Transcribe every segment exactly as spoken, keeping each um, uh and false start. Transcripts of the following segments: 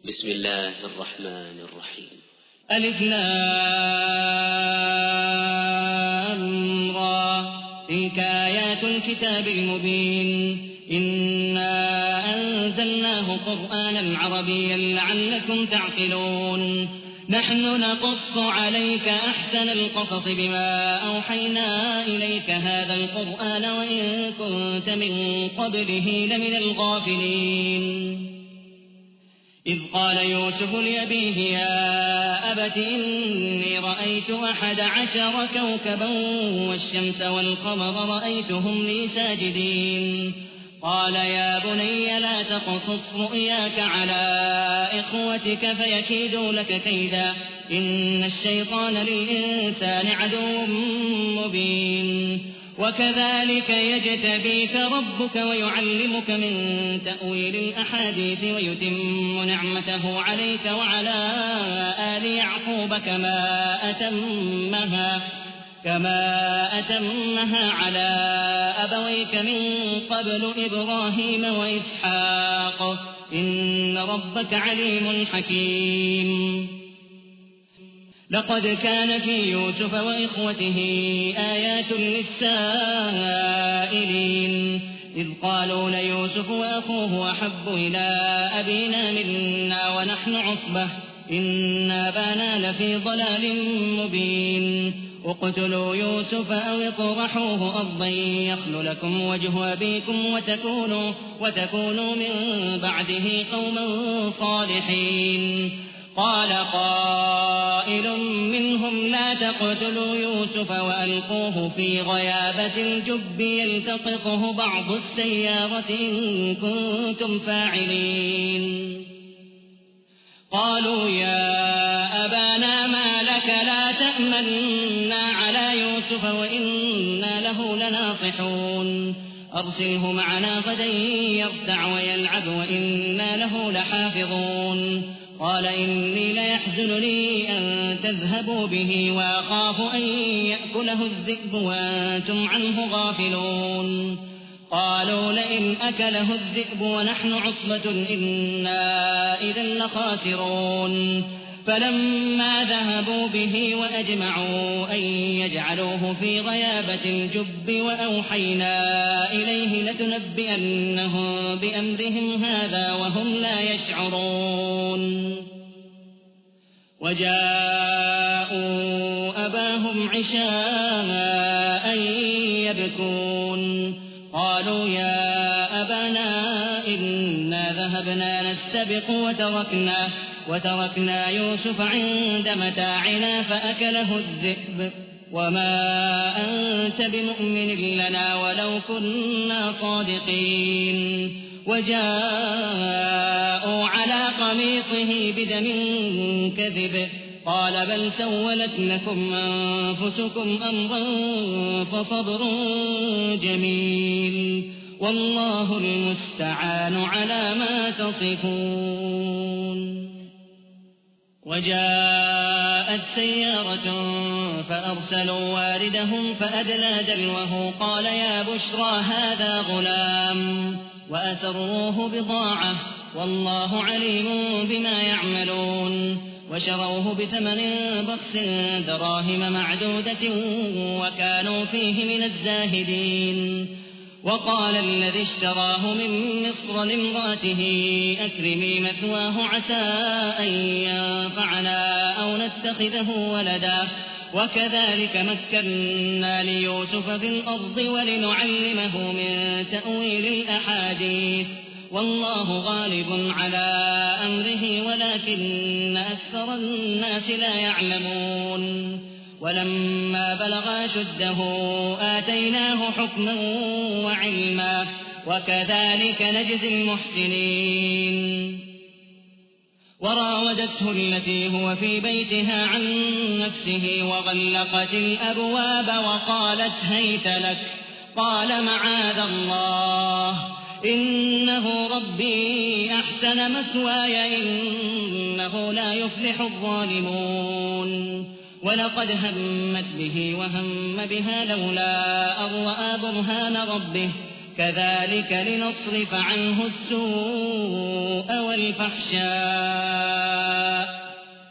بسم الله الرحمن الرحيم. ألف لام را تلك آيات الكتاب المبين إنا أنزلناه قرآنا عربيا لعلكم تعقلون نحن نقص عليك أحسن القصص بما أوحينا إليك هذا القرآن وإن كنت من قبله لمن الغافلين إذ قال يوسف لأبيه يا أبت إني رأيت أحد عشر كوكبا والشمس والقمر رأيتهم لي ساجدين قال يا بني لا تقصص رؤياك على إخوتك فيكيدوا لك كيدا إن الشيطان للإنسان عدو مبين وكذلك يجتبيك ربك ويعلمك من تأويل الأحاديث ويتم نعمته عليك وعلى آل يعقوب كما أتمها كما أتمها على أبويك من قبل إبراهيم وإسحاق إن ربك عليم حكيم لقد كان في يوسف وإخوته آيات للسائلين إذ قالوا ليوسف وأخوه أحب إلى أبينا منا ونحن عصبة إن أبانا لفي ضلال مبين اقتلوا يوسف أو اطرحوه أرضا يخل لكم وجه أبيكم وتكونوا, وتكونوا من بعده قوما صالحين قال قائل منهم لا تقتلوا يوسف وألقوه في غيابة الجب يلتقطه بعض السيارة إن كنتم فاعلين قالوا يا أبانا ما لك لا تأمنا على يوسف وإنا له لناصحون أرسله معنا غدا يرتع ويلعب وإنا له لحافظون قال إني ليحزنني أن تذهبوا به وأخاف أن يأكله الذئب وأنتم عنه غافلون قالوا لئن أكله الذئب ونحن عصبة إنا إذا لخاسرون فلما ذهبوا به وأجمعوا أن يجعلوه في غيابة الجب وأوحينا إليه لتنبئنهم بأمرهم هذا وهم لا يشعرون وجاءوا أباهم عشاء يبكون قالوا يا أبانا إنا ذهبنا نستبق وتركنا وتركنا يوسف عند متاعنا فأكله الذئب وما أنت بمؤمن لنا ولو كنا صادقين وجاءوا على قميصه بدم كذب قال بل سولت لكم أنفسكم أمرا فصبر جميل والله المستعان على ما تصفون وجاءت سيارة فأرسلوا واردهم فأدلى دلوه قال يا بشرى هذا غلام وأسروه بضاعة والله عليم بما يعملون وشروه بثمن بخس دراهم معدودة وكانوا فيه من الزاهدين وقال الذي اشتراه من مصر لامرأته أكرمي مثواه عسى أن ينفعنا أو نتخذه ولدا وكذلك مكنا ليوسف في الأرض ولنعلمه من تأويل الأحاديث والله غالب على أمره ولكن أكثر الناس لا يعلمون ولما بلغ أشده آتيناه حكما وعلما وكذلك نجزي المحسنين وراودته التي هو في بيتها عن نفسه وغلقت الأبواب وقالت هيت لك قال معاذ الله إنه ربي أحسن مثواي إنه لا يفلح الظالمون ولقد همت به وهم بها لولا أن رأى برهان ربه كذلك لنصرف عنه السوء والفحشاء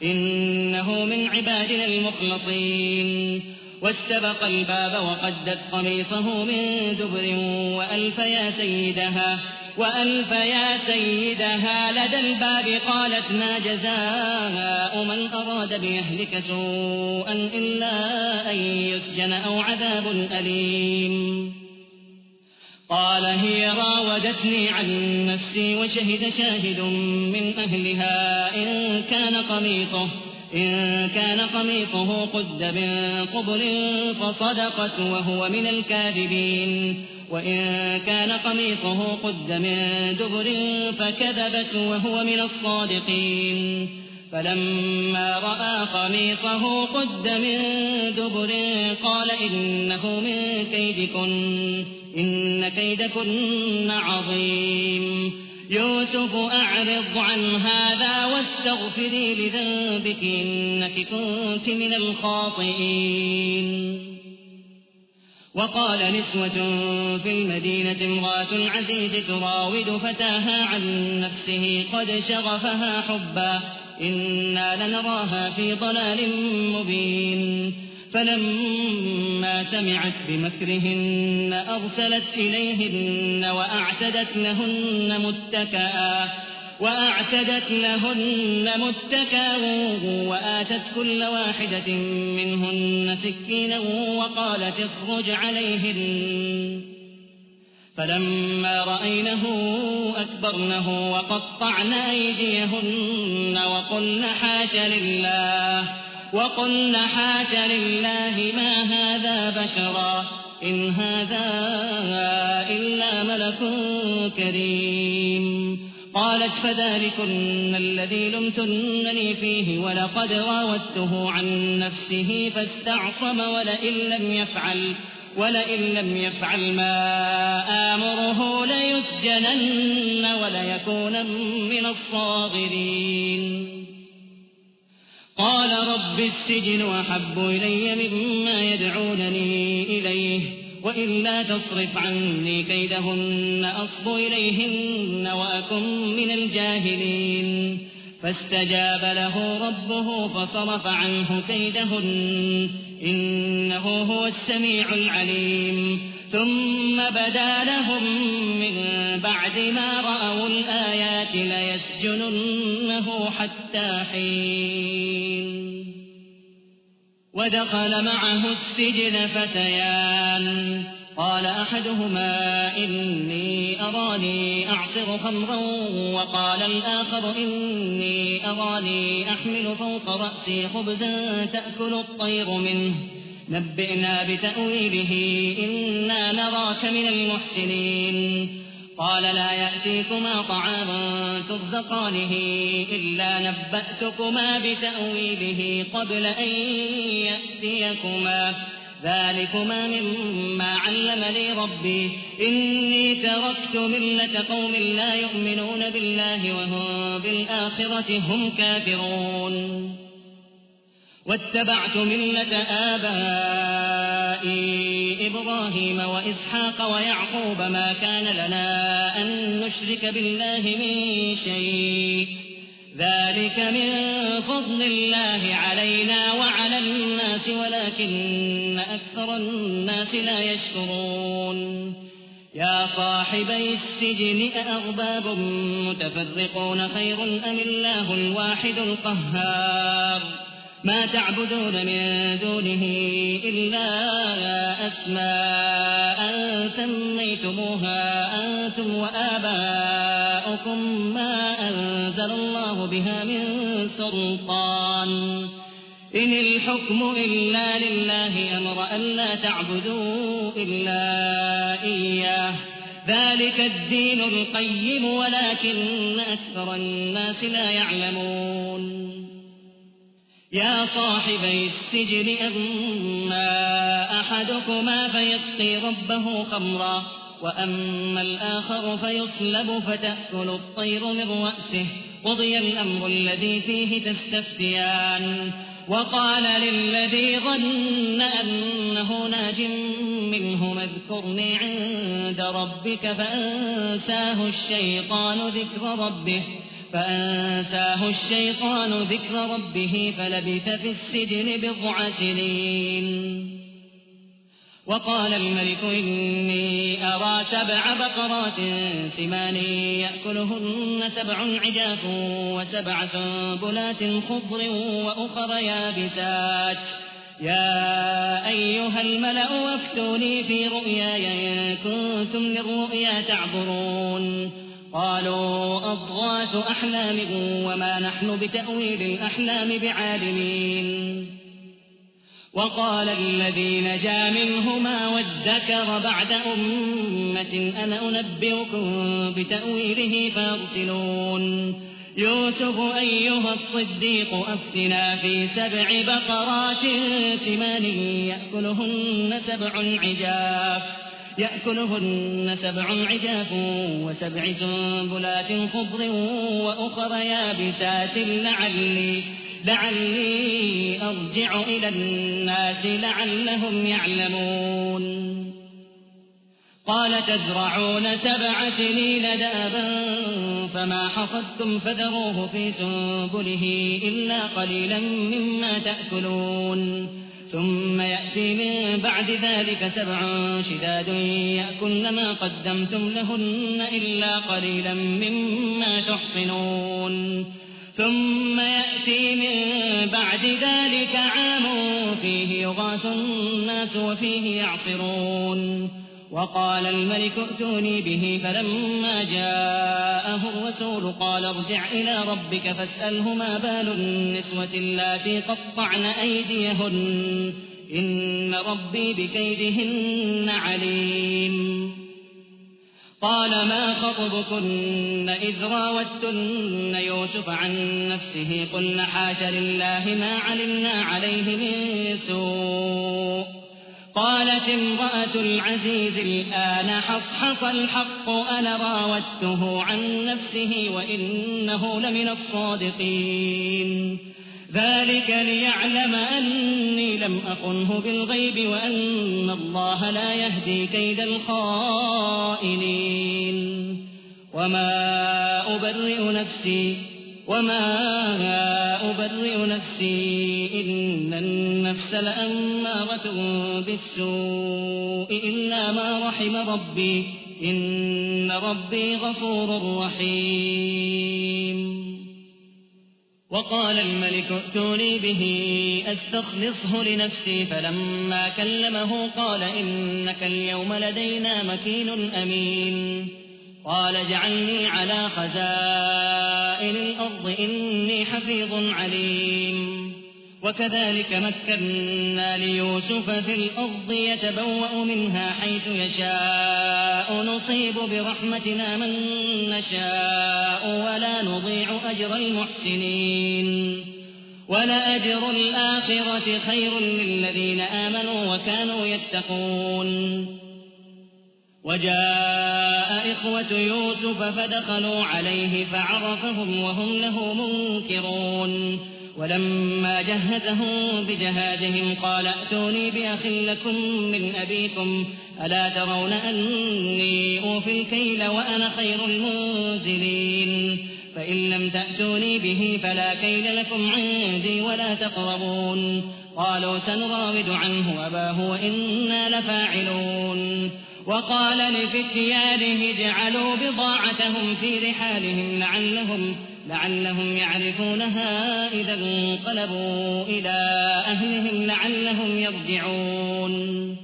إنه من عبادنا المخلصين واستبق الباب وقدت قميصه من دبر وألف يا سيدها وألف يا سيدها لدى الباب قالت ما جزاء من أراد بأهلك سوءا إلا أن يسجن أو عذاب أليم قال هي راودتني عن نفسي وشهد شاهد من أهلها إن كان قميصه إن كان قميصه قد من قبل فصدقت وهو من الكاذبين وإن كان قميصه قد من دبر فكذبت وهو من الصادقين فلما رأى قميصه قد من دبر قال إنه من كيدكن إن كيدكن عظيم يوسف أعرض عن هذا واستغفري لذنبك إنك كنت من الخاطئين وقال نسوة في المدينة امرأة العزيز تراود فتاها عن نفسه قد شغفها حبا إنا لنراها في ضلال مبين فلما سمعت بمكرهن أرسلت إليهن وأعتدت لهن متكئا وأعتدت لهن متكئا وآتت كل واحدة منهن سكينا وقالت اخرج عليهن فلما رأينه أكبرنه وقطعن أيديهن وقلن حاش لله وقلن حاش لله ما هذا بشرا إن هذا إلا ملك كريم قالت فذلكن الذي لمتنني فيه ولقد راودته عن نفسه فاستعصم ولئن لم يفعل ولئن لم يفعل ما آمره ليسجنن وليكون من الصاغرين قال رب السجن أحب إلي مما يدعونني إليه وإلا تصرف عني كيدهن أصب إليهن وأكن من الجاهلين فاستجاب له ربه فصرف عنه كيدهن إنه هو السميع العليم ثم بدا لهم من بعد ما رأوا الآيات ليسجننه حتى حين ودخل معه السجن فتيان قال أحدهما إني أراني أعصر خمرا وقال الآخر إني أراني أحمل فوق رأسي خبزا تأكل الطير منه نبئنا بتأويله إنا نراك من المحسنين قال لا يأتيكما طعام ترزقانه إلا نبأتكما بتأويله قبل أن يأتيكما ذلكما مما علمني ربي إني تركت ملة قوم لا يؤمنون بالله وهم بالآخرة هم كافرون واتبعت ملة آبائي إبراهيم وإسحاق ويعقوب ما كان لنا أن نشرك بالله من شيء ذلك من فضل الله علينا وعلى الناس ولكن أكثر الناس لا يشكرون يا صاحبي السجن أأرباب متفرقون خير أم الله الواحد القهار ما تعبدون من دونه إلا أسماء سميتموها أنتم وآباؤكم ما أنزل الله بها من سلطان إن الحكم إلا لله أمر ألا تعبدوا إلا إياه ذلك الدين القيم ولكن أكثر الناس لا يعلمون يا صاحبي السجن أما أحدكما فيسقي ربه خمرا وأما الآخر فيصلب فتأكل الطير من رأسه قضي الأمر الذي فيه تستفتيان وقال للذي ظن أنه ناج منه اذكرني عند ربك فأنساه الشيطان ذكر ربه فأنساه الشيطان ذكر ربه فلبث في السجن بضع سنين. وقال الملك إني أرى سبع بقرات سمان يأكلهن سبع عجاف وسبع سنبلات خضر وأخر يابسات يا أيها الملأ وافتوني في رؤياي إن كنتم للرؤيا تعبرون. قالوا أضغاث أحلام وما نحن بتأويل الأحلام بعالمين. وقال الذي نجا منهما وادكر بعد أمة أنا أنبئكم بتأويله فارسلون. يوسف أيها الصديق أفتنا في سبع بقرات سمان يأكلهن سبع عجاف يأكلهن سبع عجاف وسبع سنبلات خضر وأخر يابسات لعلي لعلي أرجع إلى الناس لعلهم يعلمون. قال تزرعون سبع سنين دابا فما حصدتم فذروه في سنبله إلا قليلا مما تأكلون. ثم يأتي من بعد ذلك سبع شداد يأكلن ما قدمتم لهن إلا قليلا مما تحصنون. ثم يأتي من بعد ذلك عام فيه يغاث الناس وفيه يعصرون. وقال الملك ائتوني به فلما جاءه الرسول قال ارجع إلى ربك فاسأله ما بال النسوة اللاتي قطعن أيديهن إن ربي بكيدهن عليم. قال ما خطبكن إذ راوتن يوسف عن نفسه قلن حاش لله ما علمنا عليه من سوء. قالت امرأة العزيز الآن حصحص الحق أنا راودته عن نفسه وإنه لمن الصادقين. ذلك ليعلم أني لم أخنه بالغيب وأن الله لا يهدي كيد الخائنين. وما أبرئ نفسي وما أبرئ نفسي إن النفس لأمارة بالسوء إلا ما رحم ربي إن ربي غفور رحيم. وقال الملك ائتوني به أستخلصه لنفسي فلما كلمه قال إنك اليوم لدينا مكين أمين. قال اجعلني على خزائن الأرض إني حفيظ عليم. وكذلك مكنا ليوسف في الأرض يتبوأ منها حيث يشاء نصيب برحمتنا من نشاء ولا نضيع أجر المحسنين. ولأجر الآخرة خير للذين آمنوا وكانوا يتقون. وجاء إخوة يوسف فدخلوا عليه فعرفهم وهم له منكرون. ولما جهزهم بجهازهم قال ائتوني بأخ لكم من أبيكم ألا ترون أني أوفي الكيل وأنا خير المنزلين. فإن لم تأتوني به فلا كيل لكم عندي ولا تقربون. قالوا سنراود عنه أباه وإنا لفاعلون. وقال لفتيانه اجعلوا بضاعتهم في رحالهم لعلهم, لعلهم يعرفونها إذا انقلبوا إلى أهلهم لعلهم يرجعون.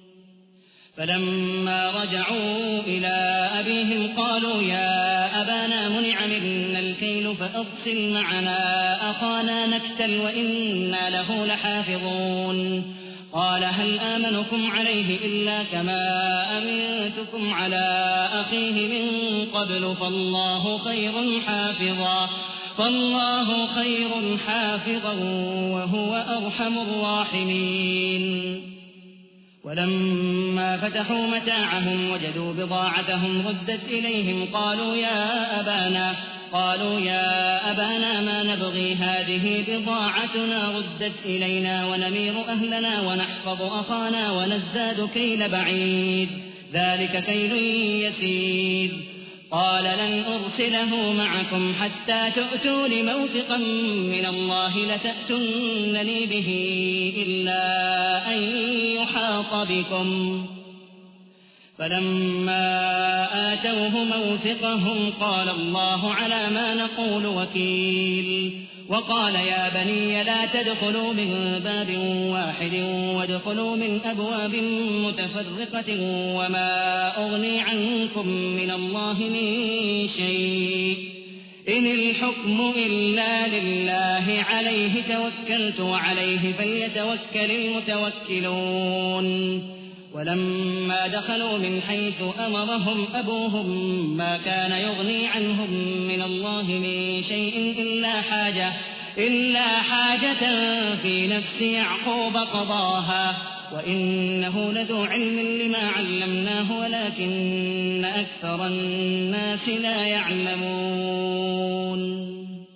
فلما رجعوا إلى أبيهم قالوا يا أبانا منع منا الكيل فأرسل معنا أخانا نكتل وإنا له لحافظون. قال هل آمنكم عليه إلا كما أمنتكم على أخيه من قبل فالله خير حافظا فالله خير حافظا وهو أرحم الراحمين. ولما فتحوا متاعهم وجدوا بضاعتهم ردت إليهم قالوا يا أبانا قالوا يا أبانا ما نبغي هذه بضاعتنا ردت إلينا ونمير أهلنا ونحفظ أخانا ونزداد كيل بعيد ذلك كيل يسير. قال لن أرسله معكم حتى تؤتون موثقا من الله لتأتونني به إلا أن يحاط بكم. فلما آتوه موثقهم قال الله على ما نقول وكيل. وقال يا بني لا تدخلوا من باب واحد وادخلوا من أبواب متفرقة وما أغني عنكم من الله من شيء إن الحكم إلا لله عليه توكلت وعليه فليتوكل المتوكلون. ولما دخلوا من حيث أمرهم أبوهم ما كان يغني عنهم من الله من شيء إلا حاجة, إلا حاجة في نفس يعقوب قضاها وإنه لذو علم لما علمناه ولكن أكثر الناس لا يعلمون.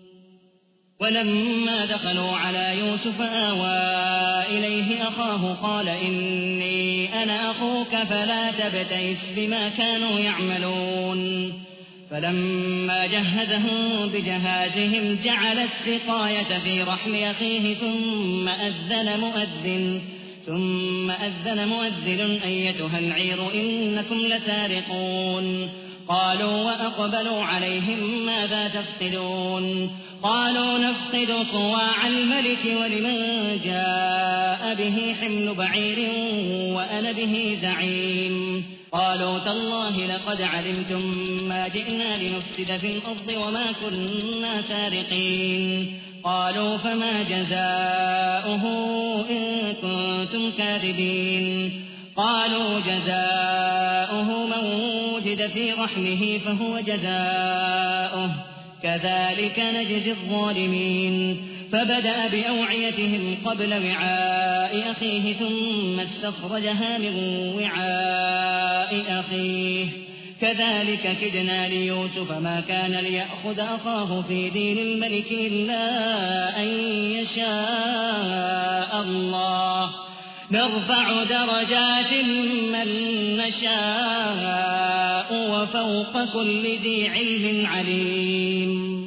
ولما دخلوا على يوسف آوى إليه أخاه قال إني أنا أخوك فلا تبتئس بما كانوا يعملون. فلما جهزهم بجهازهم جعل السقاية في رحل أخيه ثم أذن مؤذن ثم أذن مؤذن أيتها العير إنكم لسارقون. قالوا وأقبلوا عليهم ماذا تفقدون؟ قالوا نفقد صواع الملك ولمن جاء به حمل بعير وأنا به زعيم. قالوا تالله لقد علمتم ما جئنا لنفسد في الأرض وما كنا سارقين. قالوا فما جزاؤه إن كنتم كاذبين؟ قالوا جزاؤه من وجد في رحله فهو جزاؤه كذلك نجزي الظالمين. فبدأ بأوعيتهم قبل وعاء أخيه ثم استخرجها من وعاء أخيه كذلك كدنا ليوسف ما كان ليأخذ أخاه في دين الملك إلا أن يشاء الله نرفع درجات من نشاء وفوق كل ذي علم عليم.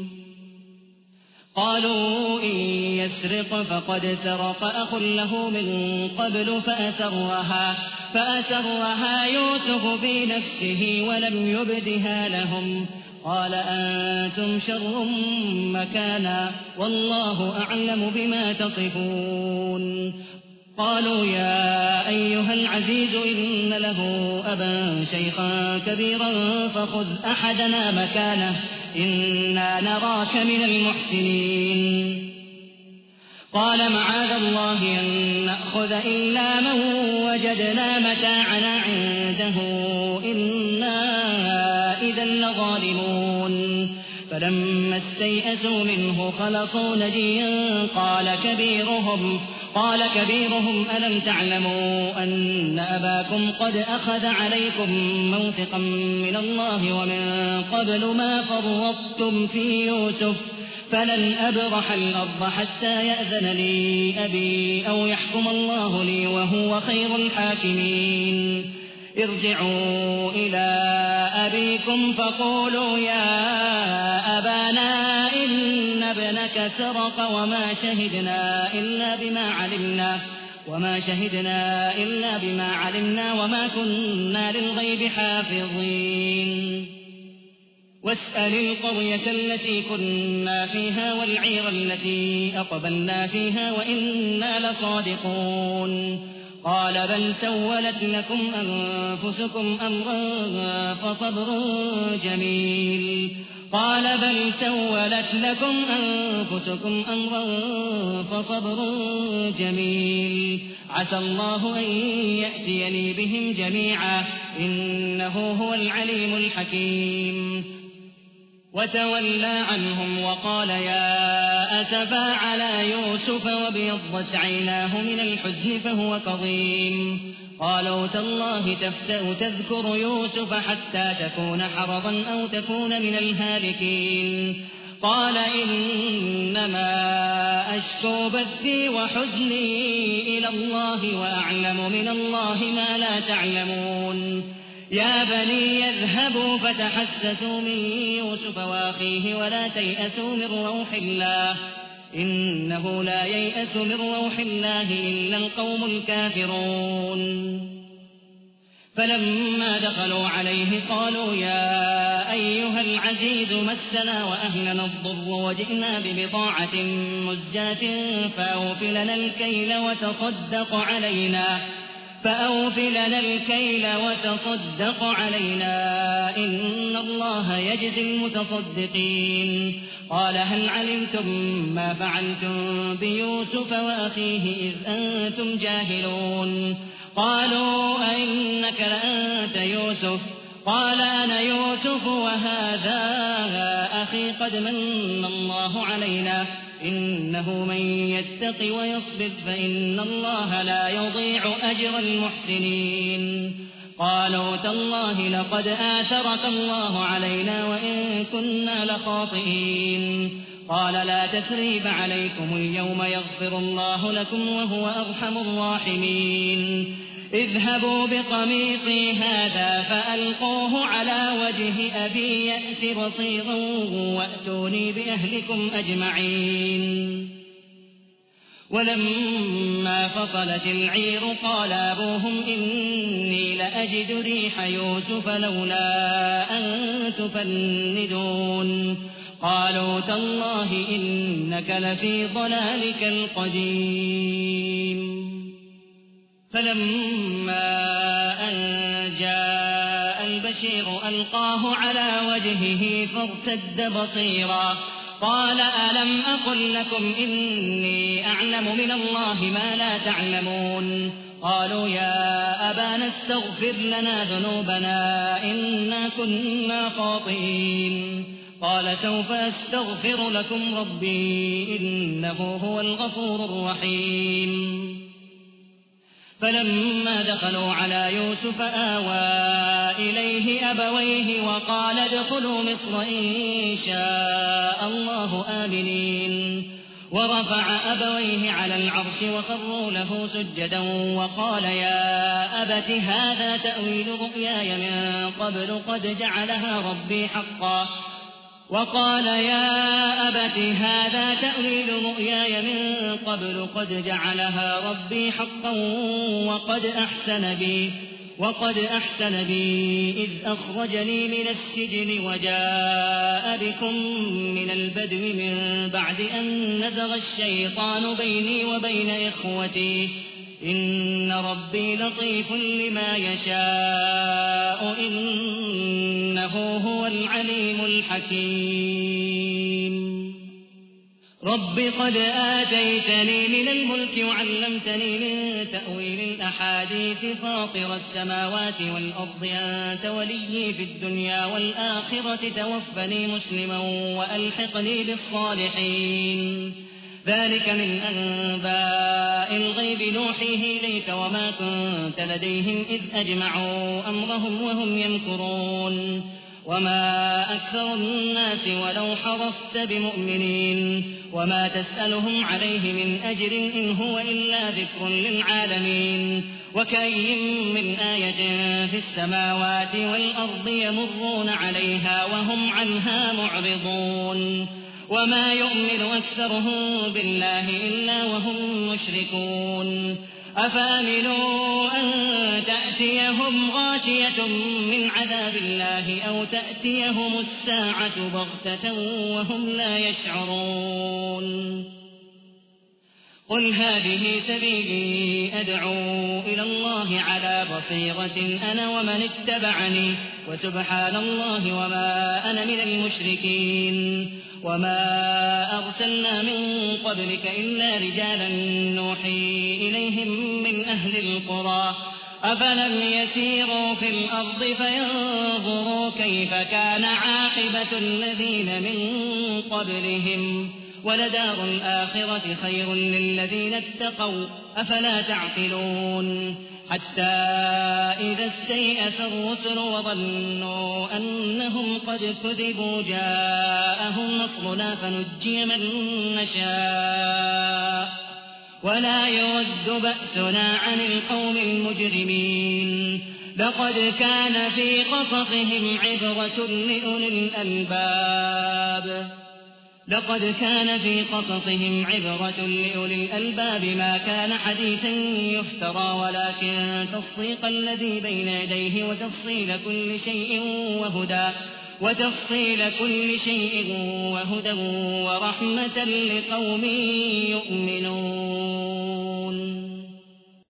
قالوا إن يسرق فقد سرق أخ له من قبل فأسرها, فأسرها يوسف في نفسه ولم يبدها لهم. قال أنتم شر مكانا والله أعلم بما تصفون. قالوا يا أيها العزيز إن له أبا شيخا كبيرا فخذ أحدنا مكانه إنا نراك من المحسنين. قال معاذ الله أن نأخذ إلا من وجدنا متاعنا عنده إنا إذا لظالمون. فلما استيئسوا منه خلصوا نجيا قال كبيرهم قال كبيرهم ألم تعلموا أن أباكم قد أخذ عليكم موثقا من الله ومن قبل ما فرطتم في يوسف فلن أبرح الأرض حتى يأذن لي أبي أو يحكم الله لي وهو خير الحاكمين. ارجعوا إلى أبيكم فقولوا يا أبانا إن ابنك سرق وما شهدنا إلا بما علمنا وما شهدنا إلا بما علمنا وما كنا للغيب حافظين. واسأل القرية التي كنا فيها والعير التي أقبلنا فيها وإنا لصادقون. قال بل سولت لكم أنفسكم أمرا فصبر جميل قال بل سولت لكم أنفسكم أمرا فصبر جميل عسى الله أن يأتيني بهم جميعا إنه هو العليم الحكيم. وتولى عنهم وقال يا أسفا على يوسف وابيضت عيناه من الحزن فهو كظيم. قالوا تالله تفتأ تذكر يوسف حتى تكون حرضا أو تكون من الهالكين. قال إنما أشكو بثي وحزني إلى الله وأعلم من الله ما لا تعلمون. يا بني اذهبوا فتحسسوا من يوسف وأخيه ولا تيأسوا من روح الله إنه لا ييأس من روح الله إلا القوم الكافرون فلما دخلوا عليه قالوا يا أيها العزيز مسنا وأهلنا الضر وجئنا ببضاعة مزجاة فأوف لنا الكيل وتصدق علينا فأوف لنا الكيل وتصدق علينا إن الله يجزي المتصدقين قال هل علمتم ما فعلتم بيوسف وأخيه إذ أنتم جاهلون قالوا أئنك لأنت يوسف قال أنا يوسف وهذا أخي قد من الله علينا إنه من يتق ويصبر فإن الله لا يضيع أجر المحسنين قالوا تالله لقد آثرك الله علينا وإن كنا لخاطئين قال لا تثريب عليكم اليوم يغفر الله لكم وهو أرحم الراحمين اذهبوا بقميصي هذا فألقوه على وجه أبي يأت بصيرا وأتوني بأهلكم أجمعين ولما فصلت العير قال أبوهم إني لأجد ريح يوسف لولا أن تفندون قالوا تالله إنك لفي ضلالك القديم فلما أن جاء البشير ألقاه على وجهه فارتد بصيرا قال ألم أقل لكم إني أعلم من الله ما لا تعلمون قالوا يا أبانا استغفر لنا ذنوبنا إنا كنا خاطئين قال سوف أستغفر لكم ربي إنه هو الغفور الرحيم فلما دخلوا على يوسف آوى إليه أبويه وقال ادخلوا مصر إن شاء الله آمنين ورفع أبويه على العرش وخروا له سجدا وقال يا أبت هذا تأويل رؤياي من قبل قد جعلها ربي حقا وقال يا أبت هذا تأويل رؤياي من قبل قد جعلها ربي حقا وقد أحسن بي وقد أحسن بي إذ أخرجني من السجن وجاء بكم من البدو من بعد أن نزغ الشيطان بيني وبين إخوتي إن ربي لطيف لما يشاء إنه هو العليم الحكيم رب قد آتيتني من الملك وعلمتني من تأويل الأحاديث فاطر السماوات والأرض أنت ولي في الدنيا والآخرة توفني مسلما وألحقني بالصالحين ذلك من أنباء الغيب نوحيه إليك وما كنت لديهم إذ أجمعوا أمرهم وهم يمكرون وما أكثر الناس ولو حرصت بمؤمنين وما تسألهم عليه من أجر إن هو إلا ذكر للعالمين وكأي من آية في السماوات والأرض يمرون عليها وهم عنها معرضون وما يؤمن أكثرهم بالله إلا وهم مشركون أفأمنوا أن تأتيهم غاشية من عذاب الله أو تأتيهم الساعة بغتة وهم لا يشعرون قل هذه سبيلي أدعو إلى الله على بصيرة أنا ومن اتبعني وسبحان الله وما أنا من المشركين وما أرسلنا من قبلك إلا رجالا نوحي إليهم من أهل القرى أفلم يسيروا في الأرض فينظروا كيف كان عاقبة الذين من قبلهم ولدار الآخرة خير للذين اتقوا أفلا تعقلون حتى إذا استيأس الرسل وظنوا أنهم قد كذبوا جاءهم نصرنا فنجي من نشاء ولا يرد بأسنا عن القوم المجرمين لقد كان في قصصهم عبرة لأولي الألباب لقد كان في قصصهم عبرة لأولي الألباب ما كان حديثا يفترى ولكن تصديق الذي بين يديه وتفصيل كل شيء وهدى وتفصيل كل شيء وهدى ورحمة لقوم يؤمنون.